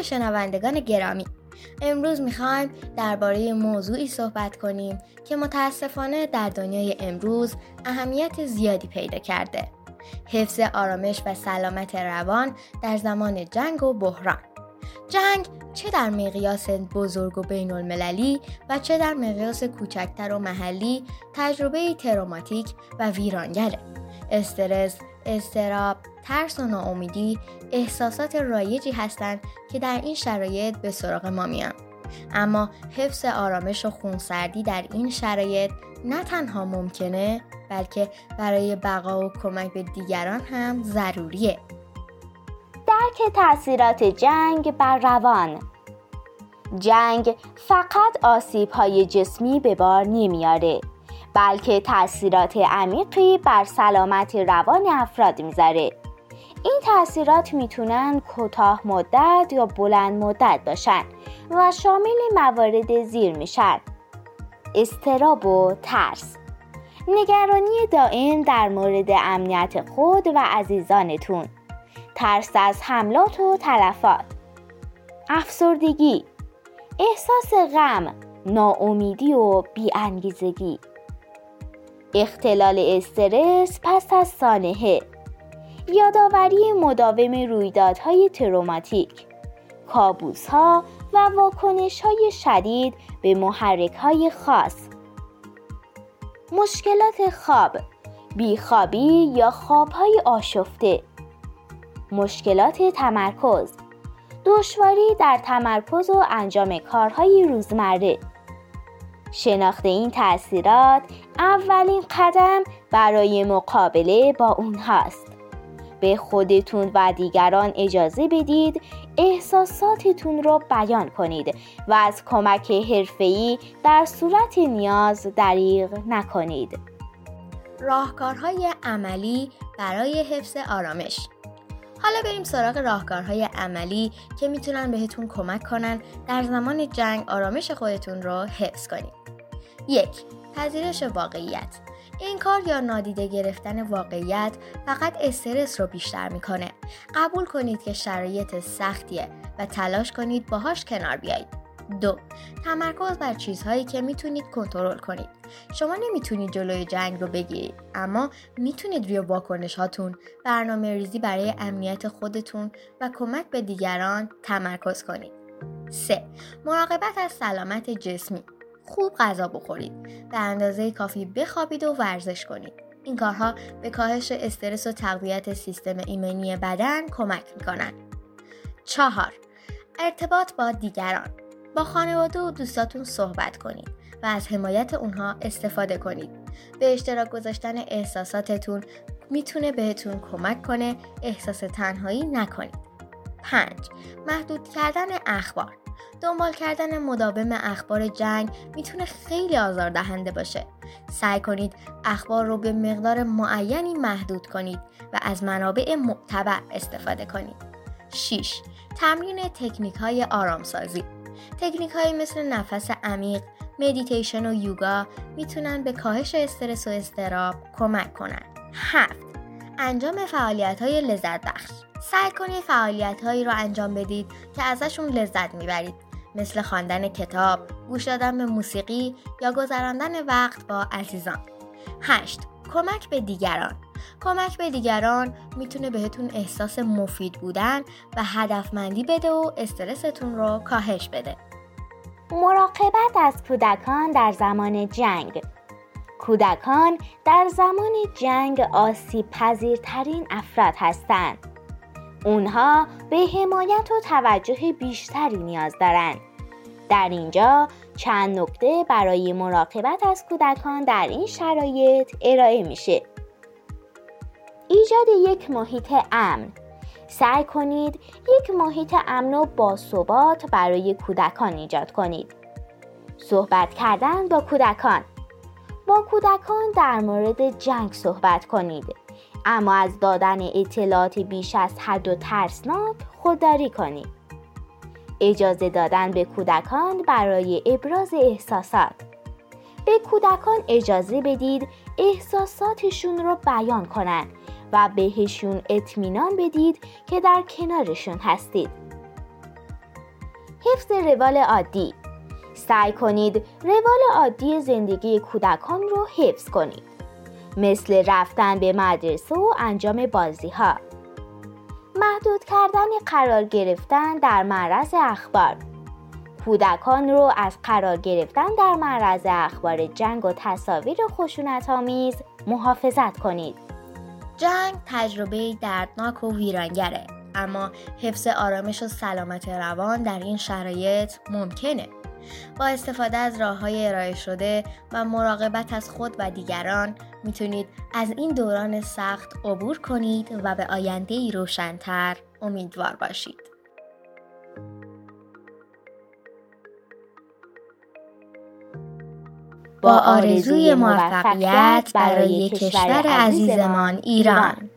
شنوندگان گرامی، امروز میخوایم درباره موضوعی صحبت کنیم که متاسفانه در دنیای امروز اهمیت زیادی پیدا کرده: حفظ آرامش و سلامت روان در زمان جنگ و بحران. جنگ چه در مقیاس بزرگ و بین المللی و چه در مقیاس کوچکتر و محلی تجربه تروماتیک و ویرانگره. استرس، اضطراب، ترس و ناامیدی احساسات رایجی هستند که در این شرایط به سراغ ما میان. اما حفظ آرامش و خونسردی در این شرایط نه تنها ممکنه، بلکه برای بقا و کمک به دیگران هم ضروریه. درک تأثیرات جنگ بر روان. جنگ فقط آسیب‌های جسمی به بار نمیاره، بلکه تأثیرات عمیقی بر سلامت روان افراد میذاره. این تأثیرات میتونن کوتاه مدت یا بلند مدت باشن و شامل موارد زیر میشن: اضطراب و ترس، نگرانی دائم در مورد امنیت خود و عزیزانتون، ترس از حملات و تلفات، افسردگی، احساس غم، ناامیدی و بی‌انگیزگی، اختلال استرس پس از سانحه، یادآوری مداوم رویدادهای تروماتیک، کابوس‌ها و واکنش‌های شدید به محرک‌های خاص، مشکلات خواب، بیخوابی یا خواب‌های آشفته، مشکلات تمرکز، دشواری در تمرکز و انجام کارهای روزمره. شناخت این تأثیرات اولین قدم برای مقابله با اونهاست. به خودتون و دیگران اجازه بدید احساساتتون رو بیان کنید و از کمک حرفه‌ای در صورت نیاز دریغ نکنید. راهکارهای عملی برای حفظ آرامش. حالا بریم سراغ راهکارهای عملی که میتونن بهتون کمک کنن در زمان جنگ آرامش خودتون رو حفظ کنید. 1. پذیرش واقعیت. این کار یا نادیده گرفتن واقعیت فقط استرس رو بیشتر میکنه. قبول کنید که شرایط سختیه و تلاش کنید باهاش کنار بیایید. 2. تمرکز بر چیزهایی که میتونید کنترل کنید. شما نمیتونید جلوی جنگ رو بگیرید، اما میتونید روی واکنش هاتون، برنامه ریزی برای امنیت خودتون و کمک به دیگران تمرکز کنید. 3. مراقبت از سلامت جسمی. خوب غذا بخورید، به اندازه کافی بخوابید و ورزش کنید. این کارها به کاهش استرس و تقویت سیستم ایمنی بدن کمک میکنن. 4. ارتباط با دیگران. با خانواده و دوستاتون صحبت کنید و از حمایت اونها استفاده کنید. به اشتراک گذاشتن احساساتتون میتونه بهتون کمک کنه احساس تنهایی نکنید. 5. محدود کردن اخبار. دنبال کردن مداوم اخبار جنگ میتونه خیلی آزاردهنده باشه. سعی کنید اخبار رو به مقدار معینی محدود کنید و از منابع معتبر استفاده کنید. 6. تمرین تکنیک‌های آرامسازی. تکنیک‌هایی مثل نفس عمیق، مدیتیشن و یوگا میتونن به کاهش استرس و اضطراب کمک کنن. 7. انجام فعالیت‌های لذت بخش. سعی کنید فعالیت‌هایی رو انجام بدید که ازشون لذت میبرید، مثل خواندن کتاب، گوش دادن به موسیقی یا گذراندن وقت با عزیزان. 8. کمک به دیگران. کمک به دیگران میتونه بهتون احساس مفید بودن و هدفمندی بده و استرستون رو کاهش بده. مراقبت از کودکان در زمان جنگ. کودکان در زمان جنگ آسیب پذیرترین افراد هستند. اونها به حمایت و توجه بیشتری نیاز دارند. در اینجا چند نکته برای مراقبت از کودکان در این شرایط ارائه میشه. ایجاد یک محیط امن. سعی کنید یک محیط امن و باثبات برای کودکان ایجاد کنید. صحبت کردن با کودکان. با کودکان در مورد جنگ صحبت کنید، اما از دادن اطلاعات بیش از حد و ترسناک خودداری کنید. اجازه دادن به کودکان برای ابراز احساسات. به کودکان اجازه بدید احساساتشون رو بیان کنن و بهشون اطمینان بدید که در کنارشون هستید. حفظ روال عادی. سعی کنید روال عادی زندگی کودکان رو حفظ کنید، مثل رفتن به مدرسه و انجام بازی‌ها. محدود کردن قرار گرفتن در معرض اخبار. کودکان رو از قرار گرفتن در معرض اخبار جنگ و تصاویر خشونت‌آمیز محافظت کنید. جنگ تجربه دردناک و ویرانگره، اما حفظ آرامش و سلامت روان در این شرایط ممکنه. با استفاده از راه‌های ارائه شده و مراقبت از خود و دیگران میتونید از این دوران سخت عبور کنید و به آینده‌ای روشن‌تر امیدوار باشید. با آرزوی موفقیت برای کشور عزیزمان ایران.